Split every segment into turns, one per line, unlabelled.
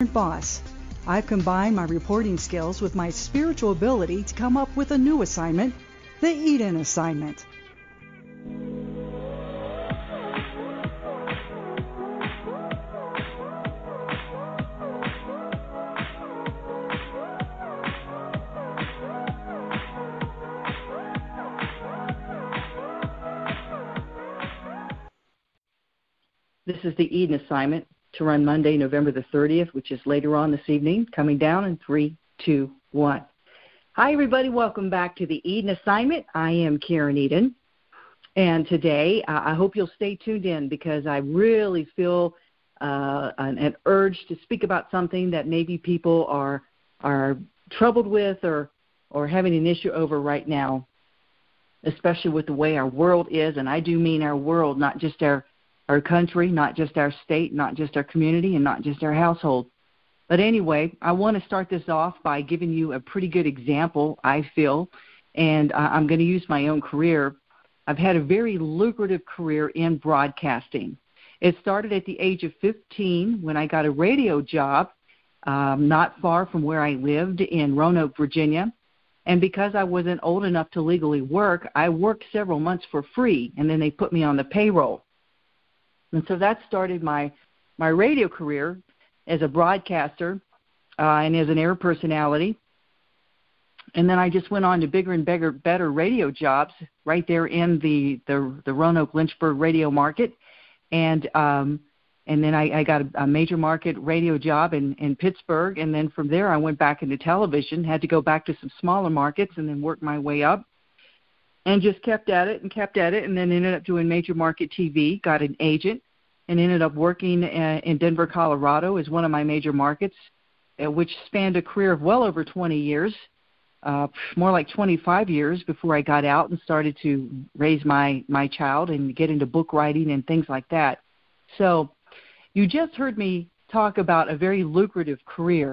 Different Boss. I've combined my reporting skills with my spiritual ability to come up with a new assignment, the Eden Assignment.
This is the Eden Assignment to run Monday, November the 30th, which is later on this evening, coming down in 3, 2, 1. Hi, everybody. Welcome back to the Eden Assignment. I am Karen Eden. And today, I hope you'll stay tuned in because I really feel an urge to speak about something that maybe people are troubled with or having an issue over right now, especially with the way our world is. And I do mean our world, not just our country, not just our state, not just our community, and not just our household. But anyway, I want to start this off by giving you a pretty good example, I feel, and I'm going to use my own career. I've had a very lucrative career in broadcasting. It started at the age of 15 when I got a radio job not far from where I lived in Roanoke, Virginia. And because I wasn't old enough to legally work, I worked several months for free, and then they put me on the payroll. And so that started my radio career as a broadcaster and as an air personality. And then I just went on to bigger and better radio jobs right there in the Roanoke-Lynchburg radio market. And then I got a major market radio job in Pittsburgh. And then from there I went back into television, had to go back to some smaller markets and then work my way up. And just kept at it, and then ended up doing major market TV, got an agent, and ended up working in Denver, Colorado as one of my major markets, which spanned a career of well over 20 years, more like 25 years before I got out and started to raise my child and get into book writing and things like that. So you just heard me talk about a very lucrative career,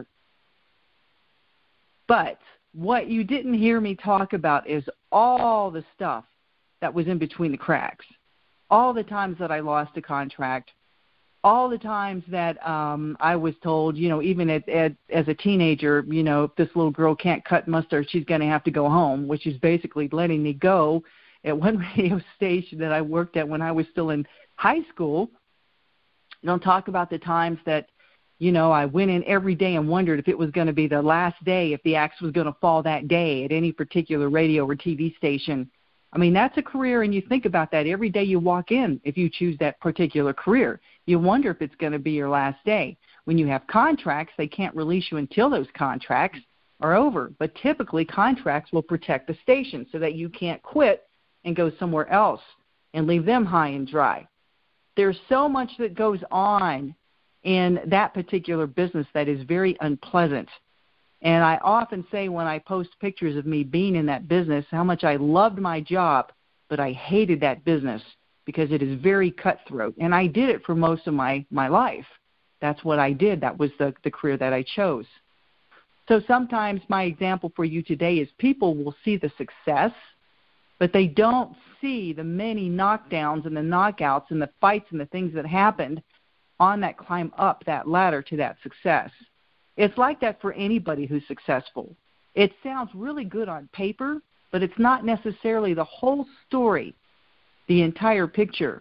but what you didn't hear me talk about is all the stuff that was in between the cracks, all the times that I lost a contract, all the times that I was told, even as a teenager, if this little girl can't cut mustard, she's going to have to go home, which is basically letting me go at one radio station that I worked at when I was still in high school. Don't talk about the times that I went in every day and wondered if it was going to be the last day, if the axe was going to fall that day at any particular radio or TV station. I mean, that's a career, and you think about that every day you walk in. If you choose that particular career, you wonder if it's going to be your last day. When you have contracts, they can't release you until those contracts are over. But typically, contracts will protect the station so that you can't quit and go somewhere else and leave them high and dry. There's so much that goes on in that particular business that is very unpleasant. And I often say when I post pictures of me being in that business how much I loved my job, but I hated that business because it is very cutthroat. And I did it for most of my life. That's what I did. That was the career that I chose. So sometimes my example for you today is people will see the success, but they don't see the many knockdowns and the knockouts and the fights and the things that happened on that climb up that ladder to that success. It's like that for anybody who's successful. It sounds really good on paper, but it's not necessarily the whole story, the entire picture.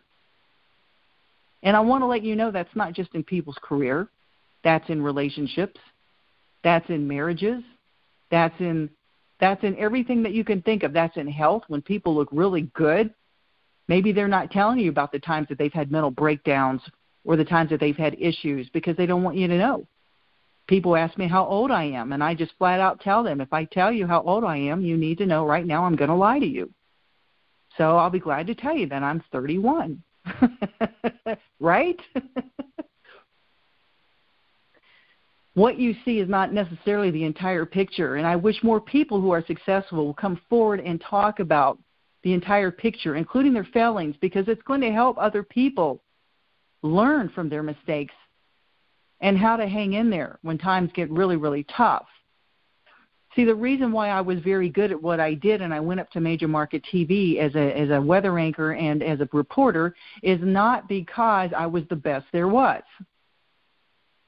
And I want to let you know that's not just in people's career. That's in relationships. That's in marriages. That's in everything that you can think of. That's in health. When people look really good, maybe they're not telling you about the times that they've had mental breakdowns or the times that they've had issues because they don't want you to know. People ask me how old I am, and I just flat out tell them, if I tell you how old I am, you need to know right now I'm going to lie to you. So I'll be glad to tell you that I'm 31. Right? What you see is not necessarily the entire picture, and I wish more people who are successful will come forward and talk about the entire picture, including their failings, because it's going to help other people learn from their mistakes and how to hang in there when times get really, really tough. See, the reason why I was very good at what I did and I went up to major market TV as a weather anchor and as a reporter is not because I was the best there was.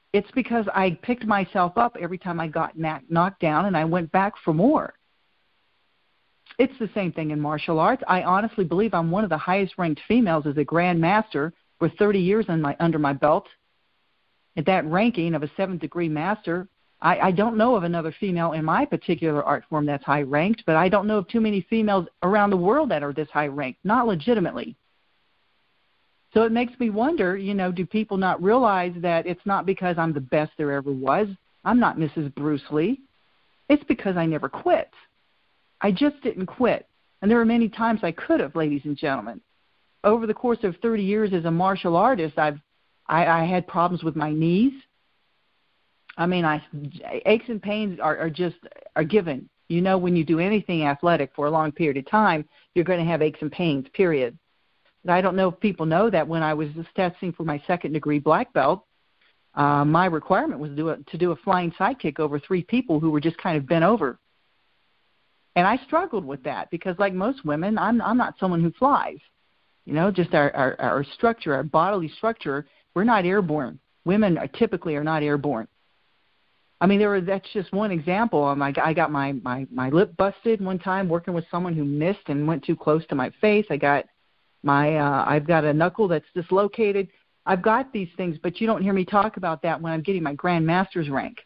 It's because I picked myself up every time I got knocked down, and I went back for more. It's the same thing in martial arts. I honestly believe I'm one of the highest-ranked females as a Grand Master with 30 years under my belt. At that ranking of a 7th-degree master, I don't know of another female in my particular art form that's high-ranked, but I don't know of too many females around the world that are this high-ranked, not legitimately. So it makes me wonder, do people not realize that it's not because I'm the best there ever was? I'm not Mrs. Bruce Lee. It's because I never quit. I just didn't quit. And there were many times I could have, ladies and gentlemen. Over the course of 30 years as a martial artist, I had problems with my knees. I mean, aches and pains are given. When you do anything athletic for a long period of time, you're going to have aches and pains, period. But I don't know if people know that when I was testing for my 2nd-degree black belt, my requirement was to do a flying sidekick over 3 people who were just kind of bent over. And I struggled with that because, like most women, I'm not someone who flies. Just our structure, our bodily structure, we're not airborne. Women typically are not airborne. I mean, that's just one example. I got my lip busted one time working with someone who missed and went too close to my face. I've got a knuckle that's dislocated. I've got these things, but you don't hear me talk about that when I'm getting my Grand Master's rank.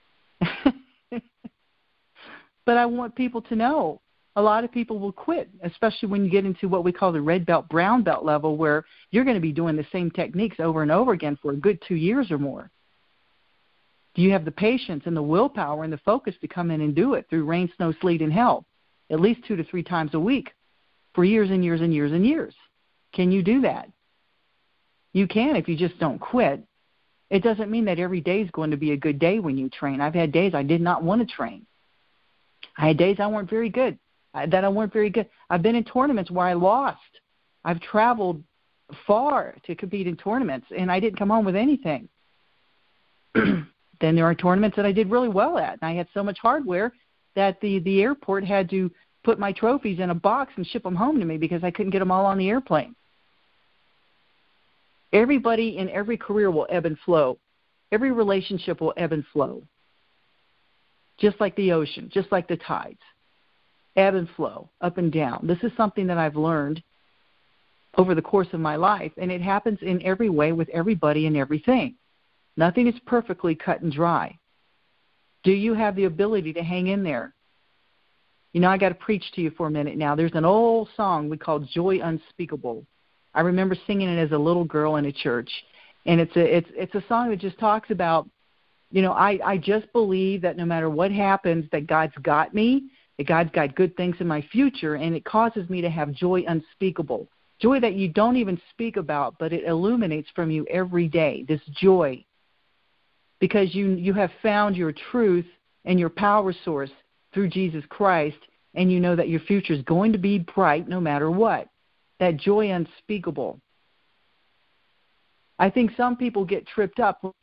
But I want people to know a lot of people will quit, especially when you get into what we call the red belt, brown belt level, where you're going to be doing the same techniques over and over again for a good 2 years or more. Do you have the patience and the willpower and the focus to come in and do it through rain, snow, sleet, and hell, at least 2 to 3 times a week for years and years and years and years? Can you do that? You can if you just don't quit. It doesn't mean that every day is going to be a good day when you train. I've had days I did not want to train. I had days I weren't very good. I've been in tournaments where I lost. I've traveled far to compete in tournaments, and I didn't come home with anything. Then there are tournaments that I did really well at, and I had so much hardware that the airport had to put my trophies in a box and ship them home to me because I couldn't get them all on the airplane. Everybody in every career will ebb and flow. Every relationship will ebb and flow. Just like the ocean, just like the tides. Ebb and flow, up and down. This is something that I've learned over the course of my life, and it happens in every way with everybody and everything. Nothing is perfectly cut and dry. Do you have the ability to hang in there? I got to preach to you for a minute now. There's an old song we call Joy Unspeakable. I remember singing it as a little girl in a church, and it's a song that just talks about, I just believe that no matter what happens, that God's got me, that God's got good things in my future, and it causes me to have joy unspeakable. Joy that you don't even speak about, but it illuminates from you every day, this joy. Because you have found your truth and your power source through Jesus Christ, and you know that your future is going to be bright no matter what. That joy unspeakable. I think some people get tripped up,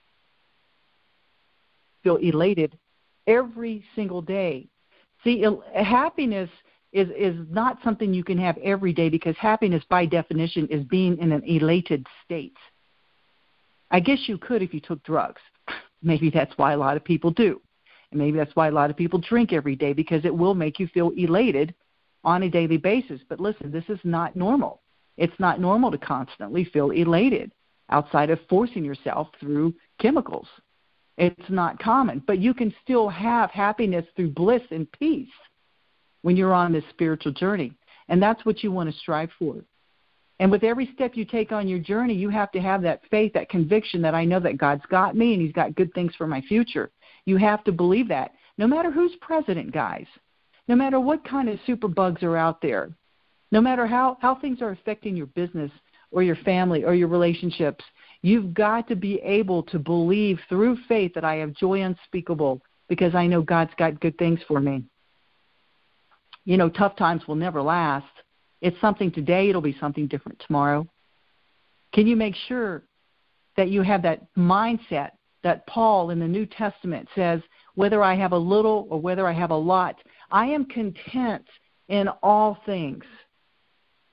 feel elated every single day. See, happiness is not something you can have every day, because happiness by definition is being in an elated state. I guess you could if you took drugs. Maybe that's why a lot of people do. And maybe that's why a lot of people drink every day, because it will make you feel elated on a daily basis. But listen, this is not normal. It's not normal to constantly feel elated outside of forcing yourself through chemicals. It's not common. But you can still have happiness through bliss and peace when you're on this spiritual journey. And that's what you want to strive for. And with every step you take on your journey, you have to have that faith, that conviction that I know that God's got me and He's got good things for my future. You have to believe that. No matter who's president, guys, no matter what kind of superbugs are out there, no matter how things are affecting your business or your family or your relationships, you've got to be able to believe through faith that I have joy unspeakable because I know God's got good things for me. You know, tough times will never last. It's something today, it'll be something different tomorrow. Can you make sure that you have that mindset that Paul in the New Testament says, whether I have a little or whether I have a lot, I am content in all things.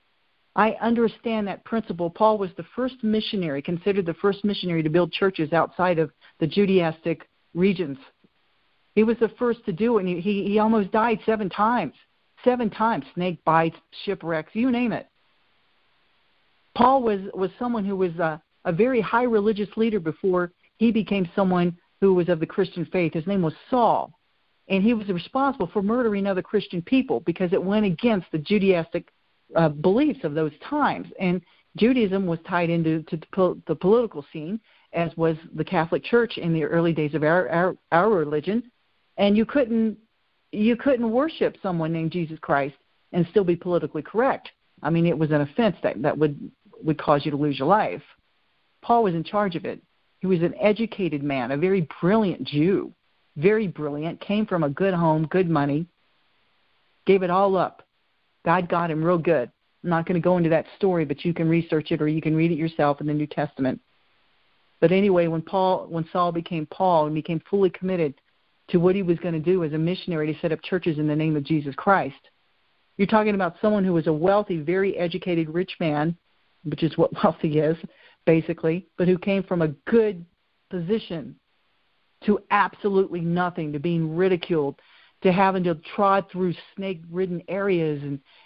I understand that principle. Paul was the first missionary, considered the first missionary to build churches outside of the Judaistic regions. He was the first to do it, and he almost died 7 times. 7 times, snake bites, shipwrecks, you name it. Paul was someone who was a very high religious leader before he became someone who was of the Christian faith. His name was Saul, and he was responsible for murdering other Christian people because it went against the Judaistic beliefs of those times. And Judaism was tied into the political scene, as was the Catholic Church in the early days of our religion. And you couldn't worship someone named Jesus Christ and still be politically correct. I mean, it was an offense that would cause you to lose your life. Paul was in charge of it. He was an educated man, a very brilliant Jew, very brilliant, came from a good home, good money, gave it all up. God got him real good. I'm not going to go into that story, but you can research it or you can read it yourself in the New Testament. But anyway, when Saul became Paul and became fully committed to what he was going to do as a missionary to set up churches in the name of Jesus Christ, you're talking about someone who was a wealthy, very educated, rich man, which is what wealthy is, basically, but who came from a good position to absolutely nothing, to being ridiculed, to having to trod through snake-ridden areas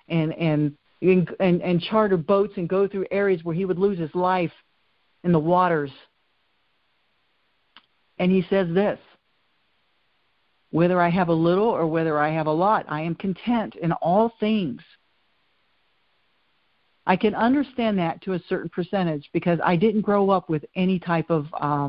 and charter boats and go through areas where he would lose his life in the waters. And he says this, whether I have a little or whether I have a lot, I am content in all things. I can understand that to a certain percentage because I didn't grow up with any type of,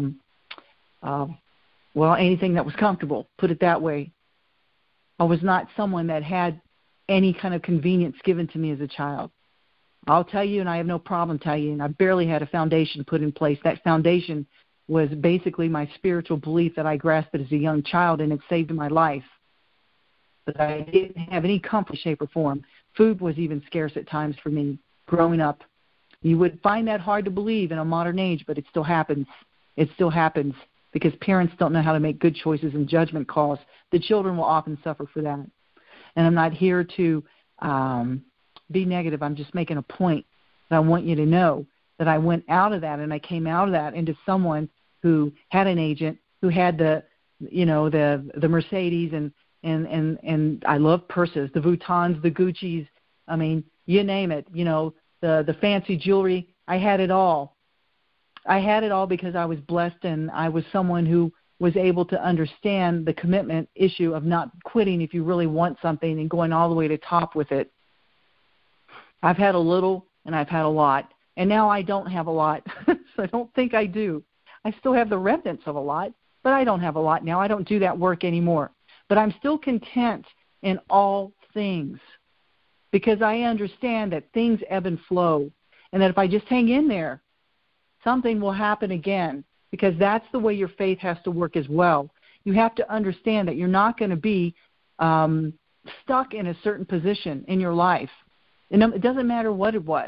anything that was comfortable, put it that way. I was not someone that had any kind of convenience given to me as a child. I'll tell you, and I have no problem telling you, and I barely had a foundation put in place. That foundation was basically my spiritual belief that I grasped as a young child, and it saved my life. But I didn't have any comfort, shape, or form. Food was even scarce at times for me growing up. You would find that hard to believe in a modern age, but it still happens. It still happens because parents don't know how to make good choices and judgment calls. The children will often suffer for that. And I'm not here to be negative. I'm just making a point that I want you to know that I went out of that and I came out of that into someone who had an agent, who had the Mercedes and I love purses, the Vuittons, the Gucci's, I mean, you name it, the fancy jewelry. I had it all. I had it all because I was blessed and I was someone who was able to understand the commitment issue of not quitting if you really want something and going all the way to top with it. I've had a little and I've had a lot. And now I don't have a lot, so I don't think I do. I still have the remnants of a lot, but I don't have a lot now. I don't do that work anymore. But I'm still content in all things because I understand that things ebb and flow and that if I just hang in there, something will happen again because that's the way your faith has to work as well. You have to understand that you're not going to be stuck in a certain position in your life. And it doesn't matter what it was.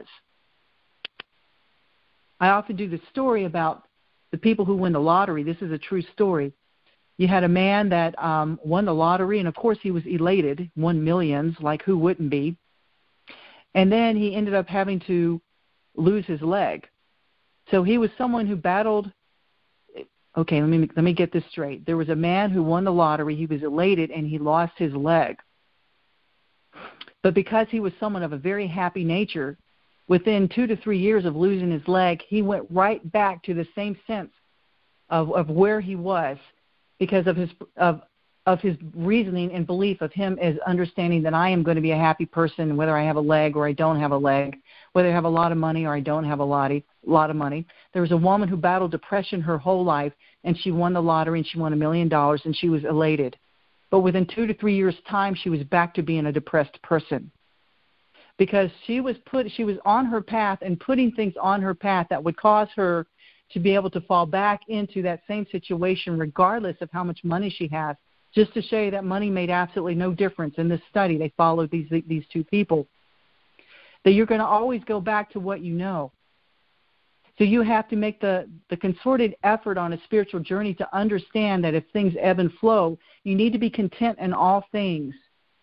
I often do this story about the people who win the lottery. This is a true story. You had a man that won the lottery, and of course he was elated, won millions, like who wouldn't be. And then he ended up having to lose his leg. So he was someone who battled. Okay, let me get this straight. There was a man who won the lottery. He was elated, and he lost his leg. But because he was someone of a very happy nature, within 2 to 3 years of losing his leg, he went right back to the same sense of where he was because of his reasoning and belief of him as understanding that I am going to be a happy person whether I have a leg or I don't have a leg, whether I have a lot of money or I don't have a lot of money. There was a woman who battled depression her whole life, and she won the lottery, and she won $1 million, and she was elated. But within 2 to 3 years' time, she was back to being a depressed person. Because she was on her path and putting things on her path that would cause her to be able to fall back into that same situation regardless of how much money she has. Just to show you that money made absolutely no difference. In this study, they followed these two people. That you're going to always go back to what you know. So you have to make the concerted effort on a spiritual journey to understand that if things ebb and flow, you need to be content in all things.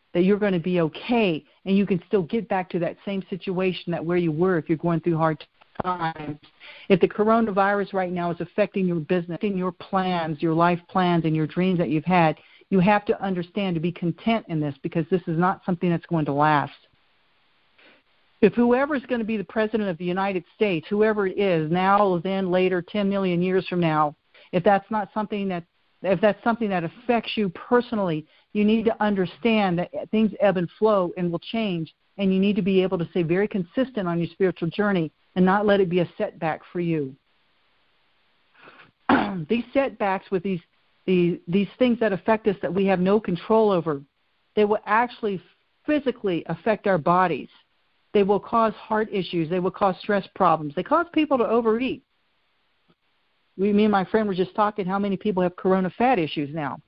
that you're going to be okay, and you can still get back to that same situation that where you were if you're going through hard times. If the coronavirus right now is affecting your business, affecting your plans, your life plans, and your dreams that you've had, you have to understand to be content in this, because this is not something that's going to last. If whoever is going to be the president of the United States, whoever it is, now, then, later, 10 million years from now, if that's something that affects you personally, you need to understand that things ebb and flow and will change, and you need to be able to stay very consistent on your spiritual journey and not let it be a setback for you. These setbacks with these things that affect us that we have no control over, they will actually physically affect our bodies. They will cause heart issues. They will cause stress problems. They cause people to overeat. Me and my friend were just talking how many people have corona fat issues now.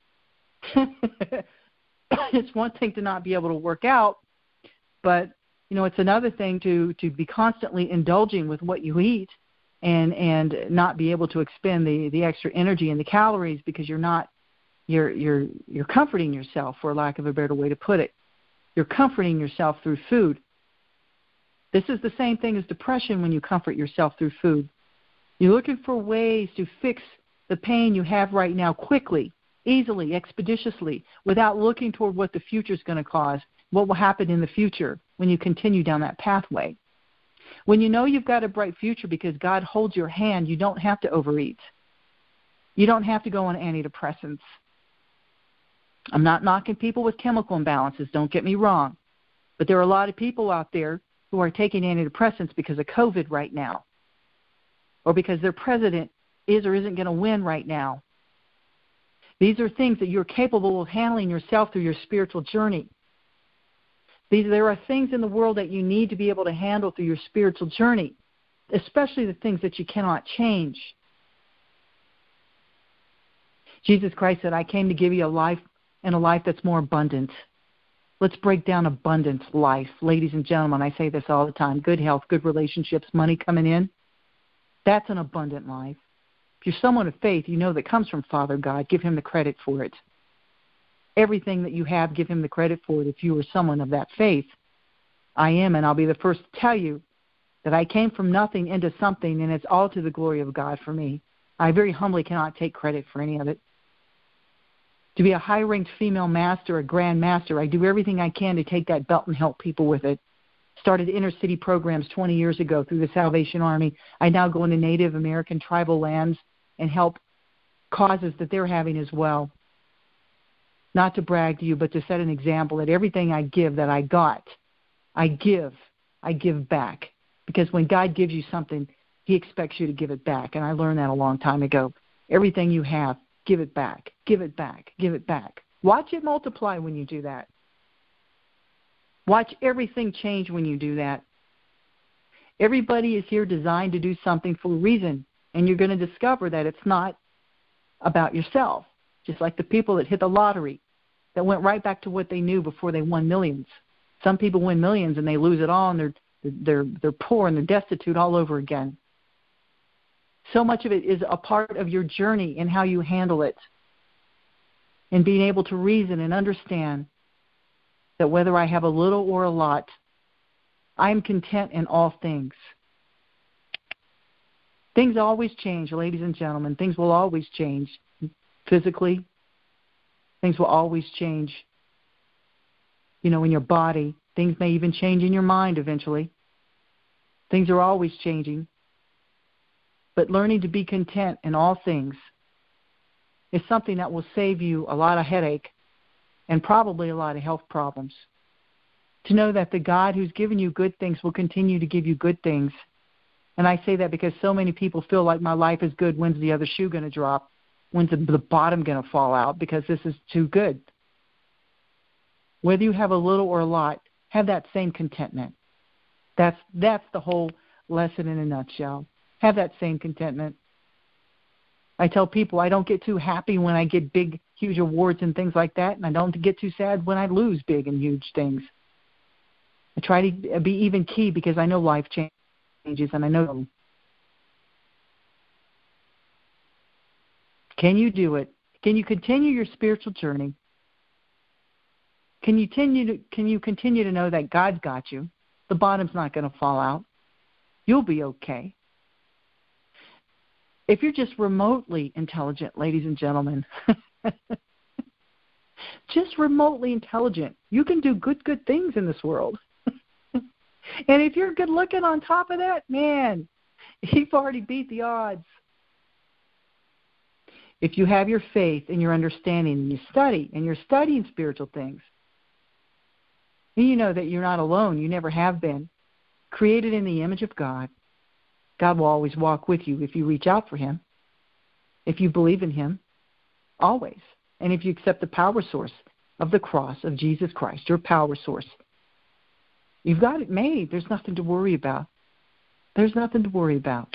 It's one thing to not be able to work out, but it's another thing to be constantly indulging with what you eat and not be able to expend the extra energy and the calories because you're comforting yourself, for lack of a better way to put it. You're comforting yourself through food. This is the same thing as depression when you comfort yourself through food. You're looking for ways to fix the pain you have right now quickly, easily, expeditiously, without looking toward what the future is going to cause, what will happen in the future when you continue down that pathway. When you know you've got a bright future because God holds your hand, you don't have to overeat. You don't have to go on antidepressants. I'm not knocking people with chemical imbalances, don't get me wrong. But there are a lot of people out there who are taking antidepressants because of COVID right now, or because their president is or isn't going to win right now. These are things that you're capable of handling yourself through your spiritual journey. There are things in the world that you need to be able to handle through your spiritual journey, especially the things that you cannot change. Jesus Christ said, I came to give you a life, and a life that's more abundant. Let's break down abundant life. Ladies and gentlemen, I say this all the time. Good health, good relationships, money coming in. That's an abundant life. If you're someone of faith, you know that comes from Father God. Give him the credit for it. Everything that you have, give him the credit for it if you are someone of that faith. I am, and I'll be the first to tell you that I came from nothing into something, and it's all to the glory of God for me. I very humbly cannot take credit for any of it. To be a high-ranked female master, a grand master, I do everything I can to take that belt and help people with it. Started inner-city programs 20 years ago through the Salvation Army. I now go into Native American tribal lands and help causes that they're having as well. Not to brag to you, but to set an example that everything I give that I got, I give back. Because when God gives you something, he expects you to give it back. And I learned that a long time ago. Everything you have, give it back, give it back, give it back. Watch it multiply when you do that. Watch everything change when you do that. Everybody is here designed to do something for a reason, and you're going to discover that it's not about yourself, just like the people that hit the lottery that went right back to what they knew before they won millions. Some people win millions and they lose it all, and they're poor and they're destitute all over again. So much of it is a part of your journey and how you handle it, and being able to reason and understand that whether I have a little or a lot, I'm content in all things. Things always change, ladies and gentlemen. Things will always change physically. Things will always change, in your body. Things may even change in your mind eventually. Things are always changing. But learning to be content in all things is something that will save you a lot of headache and probably a lot of health problems. To know that the God who's given you good things will continue to give you good things. And I say that because so many people feel like my life is good. When's the other shoe going to drop? When's the bottom going to fall out? Because this is too good. Whether you have a little or a lot, have that same contentment. That's the whole lesson in a nutshell. Have that same contentment. I tell people I don't get too happy when I get big, huge awards and things like that, and I don't get too sad when I lose big and huge things. I try to be even key because I know life changes, and I know them. Can you do it? Can you continue your spiritual journey Can you continue to know that God's got you? The bottom's not going to fall out. You'll be okay. If you're just remotely intelligent, ladies and gentlemen, just remotely intelligent, you can do good things in this world. And if you're good looking on top of that, man, you've already beat the odds. If you have your faith and your understanding and you study and you're studying spiritual things, and you know that you're not alone, you never have been, created in the image of God, God will always walk with you if you reach out for him, if you believe in him, always. And if you accept the power source of the cross of Jesus Christ, your power source, you've got it made. There's nothing to worry about. There's nothing to worry about.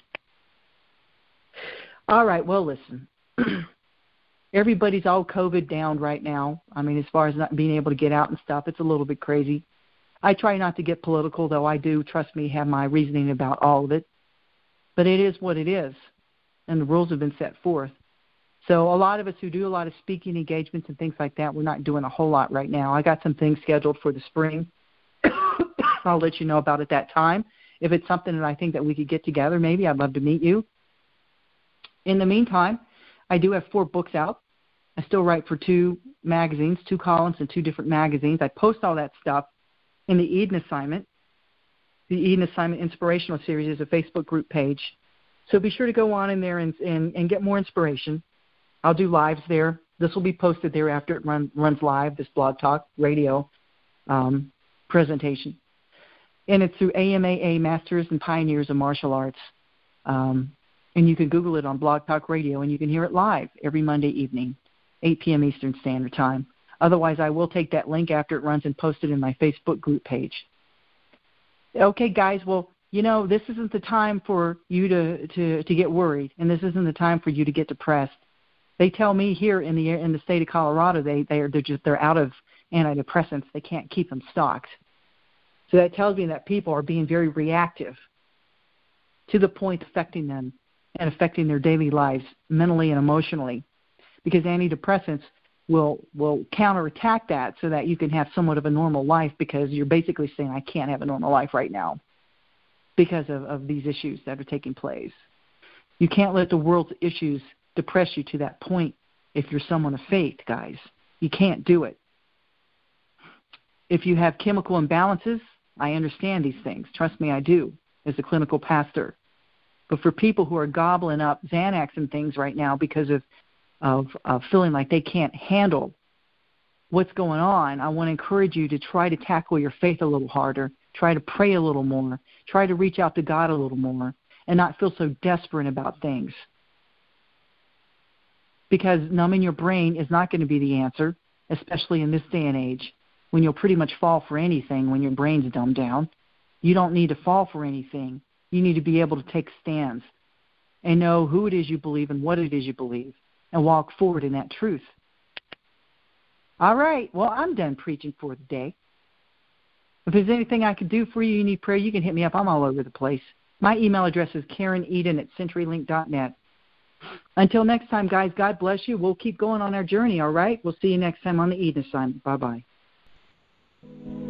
All right, well, listen. Everybody's all COVID down right now. I mean, as far as not being able to get out and stuff, it's a little bit crazy. I try not to get political, though I do, trust me, have my reasoning about all of it. But it is what it is, and the rules have been set forth. So a lot of us who do a lot of speaking engagements and things like that, we're not doing a whole lot right now. I got some things scheduled for the spring. I'll let you know about it that time. If it's something that I think that we could get together, maybe I'd love to meet you. In the meantime, I do have 4 books out. I still write for 2 magazines, 2 columns in 2 different magazines. I post all that stuff in the Eden Assignment. The Eden Assignment Inspirational Series is a Facebook group page. So be sure to go on in there and get more inspiration. I'll do lives there. This will be posted there after it runs live, this Blog Talk Radio presentation. And it's through AMAA, Masters and Pioneers of Martial Arts. And you can Google it on Blog Talk Radio, and you can hear it live every Monday evening, 8 p.m. Eastern Standard Time. Otherwise, I will take that link after it runs and post it in my Facebook group page. Okay, guys, well, you know, this isn't the time for you to get worried, and this isn't the time for you to get depressed. They tell me here in the state of Colorado they're out of antidepressants. They can't keep them stocked. So that tells me that people are being very reactive to the point affecting them and affecting their daily lives mentally and emotionally, because antidepressants will counterattack that so that you can have somewhat of a normal life, because you're basically saying, I can't have a normal life right now because of these issues that are taking place. You can't let the world's issues depress you to that point if you're someone of faith, guys. You can't do it. If you have chemical imbalances, I understand these things. Trust me, I do, as a clinical pastor. But for people who are gobbling up Xanax and things right now because of feeling like they can't handle what's going on, I want to encourage you to try to tackle your faith a little harder, try to pray a little more, try to reach out to God a little more, and not feel so desperate about things. Because numbing your brain is not going to be the answer, especially in this day and age, when you'll pretty much fall for anything when your brain's dumbed down. You don't need to fall for anything. You need to be able to take stands and know who it is you believe and what it is you believe, and walk forward in that truth. All right, well, I'm done preaching for the day. If there's anything I could do for you, you need prayer, you can hit me up. I'm all over the place. My email address is KarenEden@CenturyLink.net. Until next time, guys, God bless you. We'll keep going on our journey, all right? We'll see you next time on the Eden Assignment. Bye-bye.